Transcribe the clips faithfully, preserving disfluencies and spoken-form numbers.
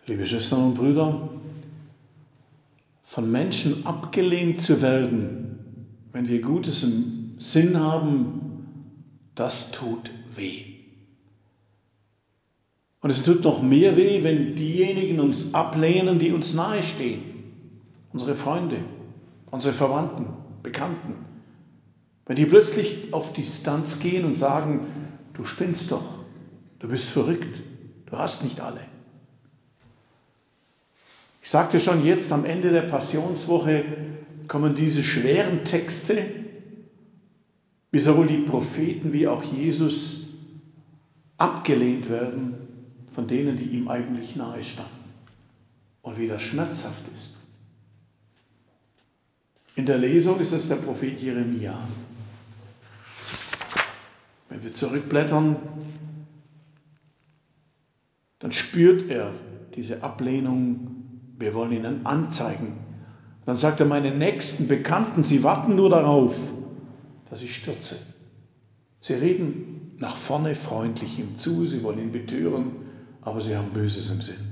Liebe Schwestern und Brüder, von Menschen abgelehnt zu werden, wenn wir Gutes im Sinn haben, das tut weh. Und es tut noch mehr weh, wenn diejenigen uns ablehnen, die uns nahestehen. Unsere Freunde, unsere Verwandten, Bekannten. Wenn die plötzlich auf Distanz gehen und sagen, du spinnst doch, du bist verrückt, du hast nicht alle. Ich sagte schon, jetzt am Ende der Passionswoche kommen diese schweren Texte, wie sowohl die Propheten wie auch Jesus abgelehnt werden von denen, die ihm eigentlich nahe standen. Und wie das schmerzhaft ist. In der Lesung ist es der Prophet Jeremia. Wenn wir zurückblättern, dann spürt er diese Ablehnung. Wir wollen ihnen anzeigen. Dann sagt er, meine nächsten Bekannten, sie warten nur darauf, dass ich stürze. Sie reden nach vorne freundlich ihm zu, sie wollen ihn betören, aber sie haben Böses im Sinn.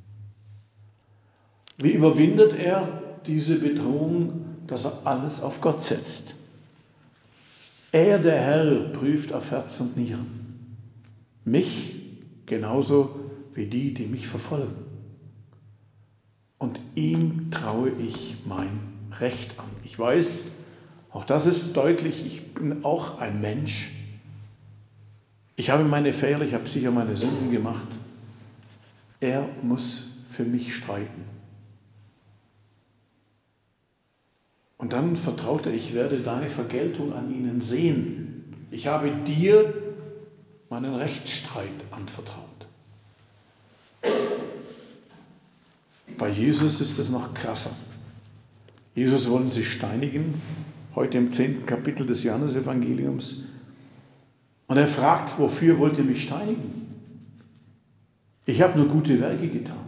Wie überwindet er diese Bedrohung, dass er alles auf Gott setzt? Er, der Herr, prüft auf Herz und Nieren. Mich genauso wie die, die mich verfolgen. Und ihm traue ich mein Recht an. Ich weiß, auch das ist deutlich, ich bin auch ein Mensch. Ich habe meine Fehler, ich habe sicher meine Sünden gemacht. Er muss für mich streiten. Und dann vertraut er, ich werde deine Vergeltung an ihnen sehen. Ich habe dir meinen Rechtsstreit anvertraut. Bei Jesus ist es noch krasser. Jesus wollen sie steinigen, heute im zehnten Kapitel des Johannesevangeliums. Und er fragt, wofür wollt ihr mich steinigen? Ich habe nur gute Werke getan.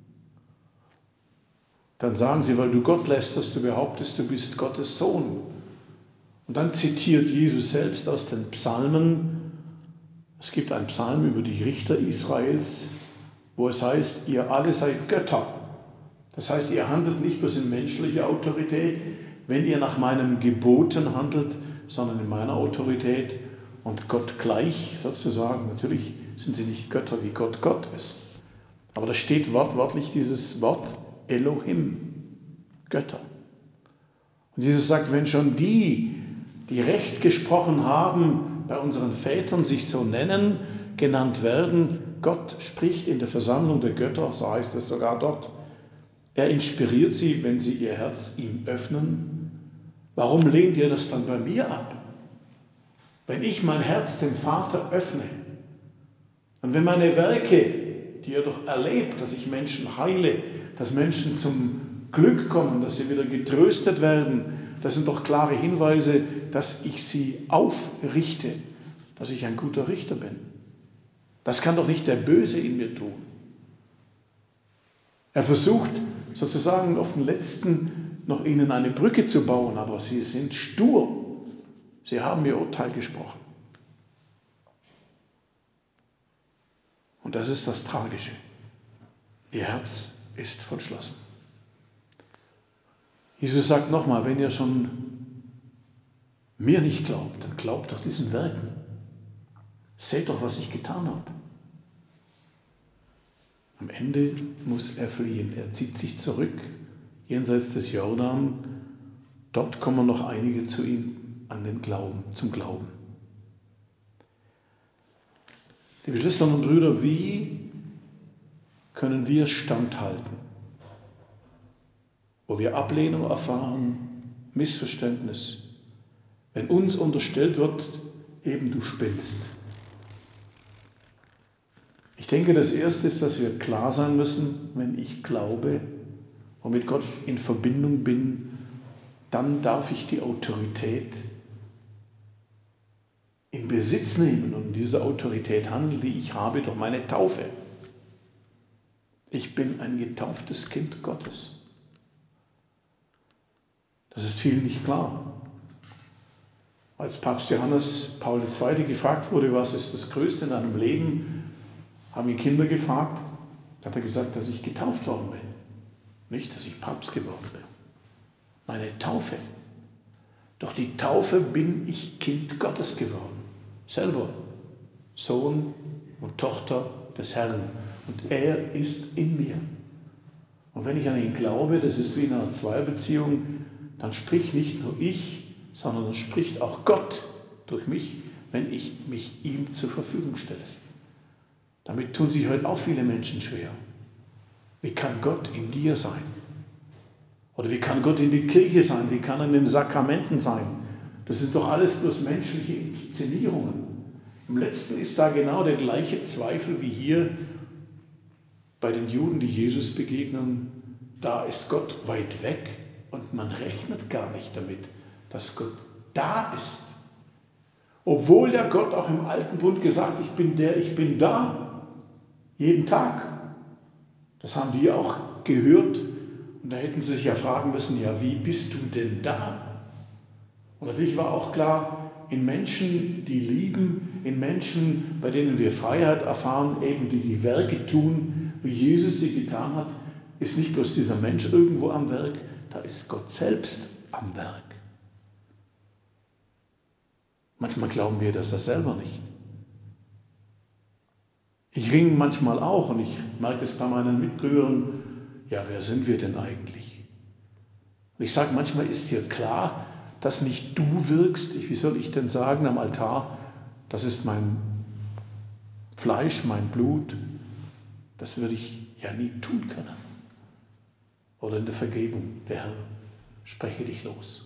Dann sagen sie, weil du Gott lästerst, du behauptest, du bist Gottes Sohn. Und dann zitiert Jesus selbst aus den Psalmen. Es gibt einen Psalm über die Richter Israels, wo es heißt, ihr alle seid Götter. Das heißt, ihr handelt nicht bloß in menschlicher Autorität, wenn ihr nach meinen Geboten handelt, sondern in meiner Autorität und Gott gleich sozusagen. Natürlich sind sie nicht Götter, wie Gott Gott ist. Aber da steht wortwörtlich dieses Wort Elohim, Götter. Und Jesus sagt, wenn schon die, die Recht gesprochen haben, bei unseren Vätern sich so nennen, genannt werden, Gott spricht in der Versammlung der Götter, so heißt es sogar dort. Er inspiriert sie, wenn sie ihr Herz ihm öffnen. Warum lehnt ihr das dann bei mir ab? Wenn ich mein Herz dem Vater öffne und wenn meine Werke, die ihr doch erlebt, dass ich Menschen heile, dass Menschen zum Glück kommen, dass sie wieder getröstet werden, das sind doch klare Hinweise, dass ich sie aufrichte, dass ich ein guter Richter bin. Das kann doch nicht der Böse in mir tun. Er versucht sozusagen auf den letzten noch ihnen eine Brücke zu bauen, aber sie sind stur. Sie haben ihr Urteil gesprochen. Und das ist das Tragische. Ihr Herz ist verschlossen. Jesus sagt nochmal, wenn ihr schon mir nicht glaubt, dann glaubt doch diesen Werken. Seht doch, was ich getan habe. Am Ende muss er fliehen. Er zieht sich zurück, jenseits des Jordan. Dort kommen noch einige zu ihm an den Glauben, zum Glauben. Liebe Schwestern und Brüder, wie können wir standhalten, wo wir Ablehnung erfahren, Missverständnis, wenn uns unterstellt wird, eben du spinnst. Ich denke, das Erste ist, dass wir klar sein müssen, wenn ich glaube und mit Gott in Verbindung bin, dann darf ich die Autorität in Besitz nehmen und diese Autorität handeln, die ich habe durch meine Taufe. Ich bin ein getauftes Kind Gottes. Das ist vielen nicht klar. Als Papst Johannes Paul der Zweite gefragt wurde, was ist das Größte in deinem Leben, haben ihn Kinder gefragt. Da hat er gesagt, dass ich getauft worden bin. Nicht, dass ich Papst geworden bin. Meine Taufe. Durch die Taufe bin ich Kind Gottes geworden. Selber. Sohn und Tochter des Herrn. Und er ist in mir. Und wenn ich an ihn glaube, das ist wie in einer Zweierbeziehung, dann spricht nicht nur ich, sondern dann spricht auch Gott durch mich, wenn ich mich ihm zur Verfügung stelle. Damit tun sich heute auch viele Menschen schwer. Wie kann Gott in dir sein? Oder wie kann Gott in der Kirche sein? Wie kann er in den Sakramenten sein? Das sind doch alles bloß menschliche Inszenierungen. Im Letzten ist da genau der gleiche Zweifel wie hier bei den Juden, die Jesus begegnen. Da ist Gott weit weg und man rechnet gar nicht damit, dass Gott da ist. Obwohl ja Gott auch im Alten Bund gesagt, ich bin der, ich bin da, jeden Tag. Das haben die auch gehört und da hätten sie sich ja fragen müssen, ja, wie bist du denn da? Und natürlich war auch klar, in Menschen, die lieben, in Menschen, bei denen wir Freiheit erfahren, eben die die Werke tun, wie Jesus sie getan hat, ist nicht bloß dieser Mensch irgendwo am Werk, da ist Gott selbst am Werk. Manchmal glauben wir das ja selber nicht. Ich ringe manchmal auch und ich merke es bei meinen Mitbrüdern, ja, wer sind wir denn eigentlich? Und ich sage, manchmal ist dir klar, dass nicht du wirkst, wie soll ich denn sagen, am Altar, das ist mein Fleisch, mein Blut, das würde ich ja nie tun können. Oder in der Vergebung, der Herr, spreche dich los.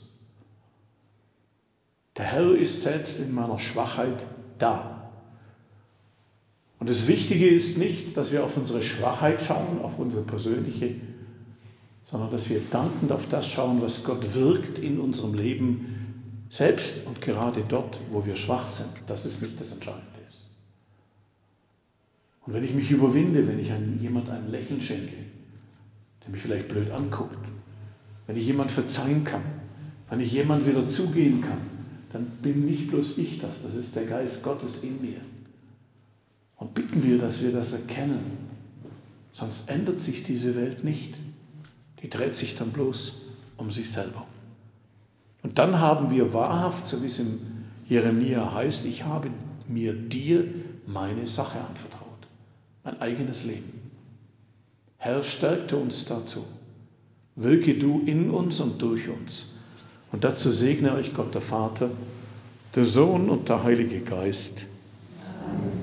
Der Herr ist selbst in meiner Schwachheit da. Und das Wichtige ist nicht, dass wir auf unsere Schwachheit schauen, auf unsere persönliche, sondern dass wir dankend auf das schauen, was Gott wirkt in unserem Leben, selbst und gerade dort, wo wir schwach sind. Das ist nicht das Entscheidende. Und wenn ich mich überwinde, wenn ich einem jemand ein Lächeln schenke, der mich vielleicht blöd anguckt, wenn ich jemand verzeihen kann, wenn ich jemand wieder zugehen kann, dann bin nicht bloß ich das, das ist der Geist Gottes in mir. Und bitten wir, dass wir das erkennen, sonst ändert sich diese Welt nicht. Die dreht sich dann bloß um sich selber. Und dann haben wir wahrhaft, so wie es im Jeremia heißt, ich habe mir dir meine Sache anvertraut, mein eigenes Leben. Herr, stärkte uns dazu. Wirke du in uns und durch uns. Und dazu segne euch Gott der Vater, der Sohn und der Heilige Geist. Amen.